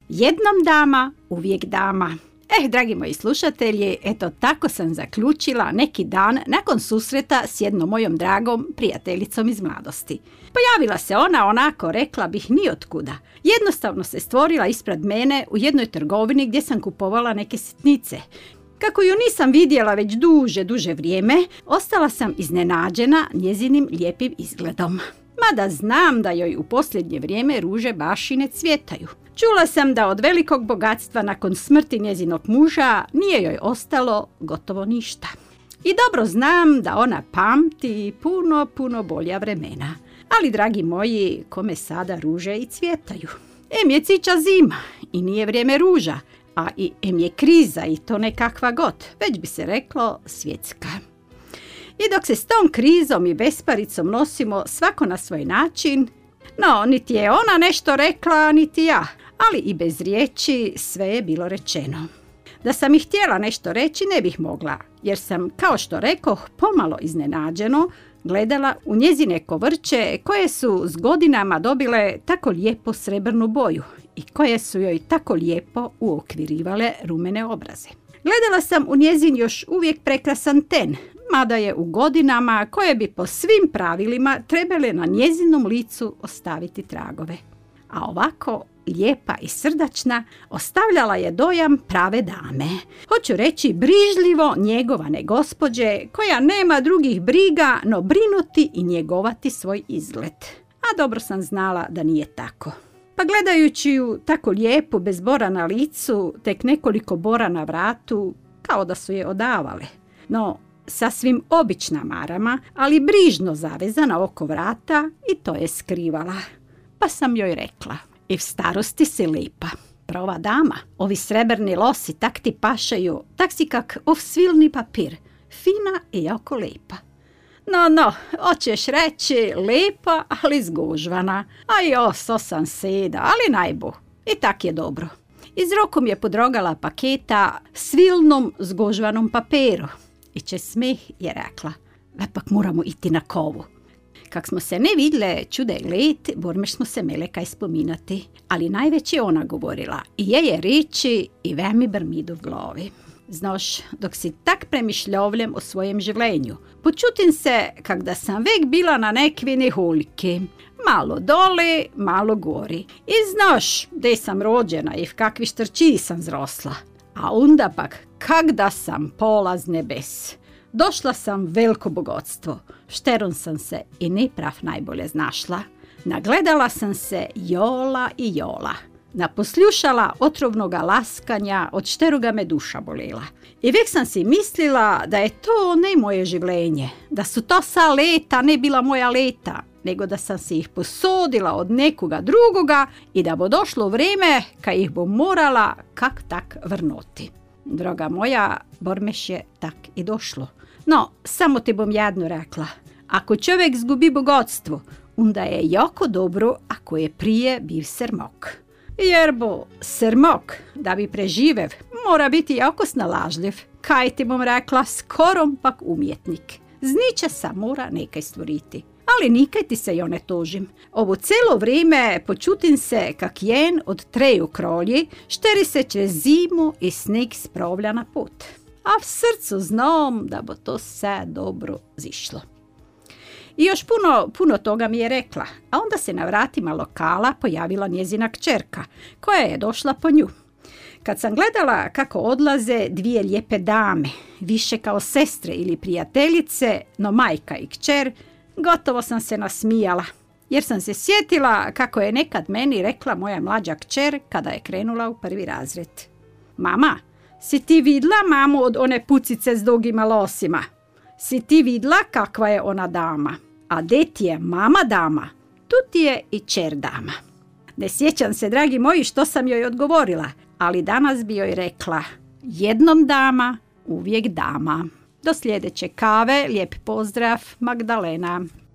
Jednom dama, uvijek dama. Dragi moji slušatelji, eto tako sam zaključila neki dan nakon susreta s jednom mojom dragom prijateljicom iz mladosti. Pojavila se ona onako, rekla bih, nijotkuda. Jednostavno se stvorila ispred mene u jednoj trgovini gdje sam kupovala neke sitnice. Kako ju nisam vidjela već duže vrijeme, ostala sam iznenađena njezinim lijepim izgledom. Mada znam da joj u posljednje vrijeme ruže baš i ne cvjetaju. Čula sam da od velikog bogatstva nakon smrti njezinog muža nije joj ostalo gotovo ništa. I dobro znam da ona pamti puno bolja vremena. Ali, dragi moji, kome sada ruže i cvjetaju? Je cića zima i nije vrijeme ruža, a i je kriza i to nekakva god, već bi se reklo svjetska. I dok se s tom krizom i besparicom nosimo svako na svoj način, no, niti je ona nešto rekla, niti ja, ali i bez riječi sve je bilo rečeno. Da sam i htjela nešto reći ne bih mogla, jer sam, kao što rekoh, pomalo iznenađeno gledala u njezine kovrče koje su s godinama dobile tako lijepo srebrnu boju i koje su joj tako lijepo uokvirivale rumene obraze. Gledala sam u njezin još uvijek prekrasan ten, mada je u godinama koje bi po svim pravilima trebale na njezinom licu ostaviti tragove. A ovako, lijepa i srdačna, ostavljala je dojam prave dame. Hoću reći brižljivo njegovane gospođe koja nema drugih briga no brinuti i njegovati svoj izgled. A dobro sam znala da nije tako. Pa gledajući ju tako lijepu bez bora na licu, tek nekoliko bora na vratu, kao da su je odavale. No, sasvim obična marama, ali brižno zavezana oko vrata i to je skrivala. Pa sam joj rekla: i v starosti si lipa. Prava dama, ovi srebrni losi tak ti pašaju, tak si kak ov svilni papir, fina i jako lipa. No, hoćeš reći lipa, ali zgužvana. A so sam seda, ali najbu. I tak je dobro. Iz ruku mi je podrogala paketa svilnom zgužvanom papiru. I če smih je rekla: lepak moramo iti na kovu. Kak smo se ne vidle čude let, bormeš smo se mele kaj spominati, ali najveć je ona govorila i je riči i vemi brmidu v glavi. Znaš, dok si tak premišljavljem o svojem življenju, počutim se kak da sam vek bila na nekvini hulki, malo doli, malo gori. I znaš, gdje sam rođena i v kakvi štrčiji sam zrosla. A onda pak, kak da sam pola z nebes. Došla sam veliko bogatstvo, šterom sam se i ne prav najbolje znašla. Nagledala sam se jola i jola. Naposljušala otrovnoga laskanja, od šteroga me duša bolela. I vek sam si mislila da je to ne moje življenje, da su to sa leta ne bila moja leta, nego da sam si ih posodila od nekoga drugoga i da bo došlo vrijeme kad ih bo morala kak tak vrnuti. Droga moja, bormeš je tak i došlo. No, samo ti bom jedno rekla. Ako čovjek zgubi bogatstvo, onda je jako dobro ako je prije bil srmok. Jer bo srmok, da bi preživev, mora biti jako snalažljiv. Kaj ti bom rekla, skorom pak umjetnik. Z ničesa mora nekaj stvoriti. Ali nikaj ti se jo ne tožim. Ovo celo vrijeme počutim se kak jen od treju krolji, šteri se čez zimu i sneg spravlja na put. A v srcu znam da bo to sve dobro zišlo. I još puno toga mi je rekla, a onda se na vratima lokala pojavila njezina kćerka, koja je došla po nju. Kad sam gledala kako odlaze dvije lijepe dame, više kao sestre ili prijateljice, no majka i kćer, gotovo sam se nasmijala, jer sam se sjetila kako je nekad meni rekla moja mlađa kćer kada je krenula u prvi razred. Mama, si ti vidla mamu od one pucice s dugima losima? Si ti vidla kakva je ona dama? A de ti je mama dama, tu ti je i kćer dama. Ne sjećam se, dragi moji, što sam joj odgovorila, ali danas bi joj rekla: jednom dama, uvijek dama. Do sljedeće kave, lijep pozdrav, Magdalena.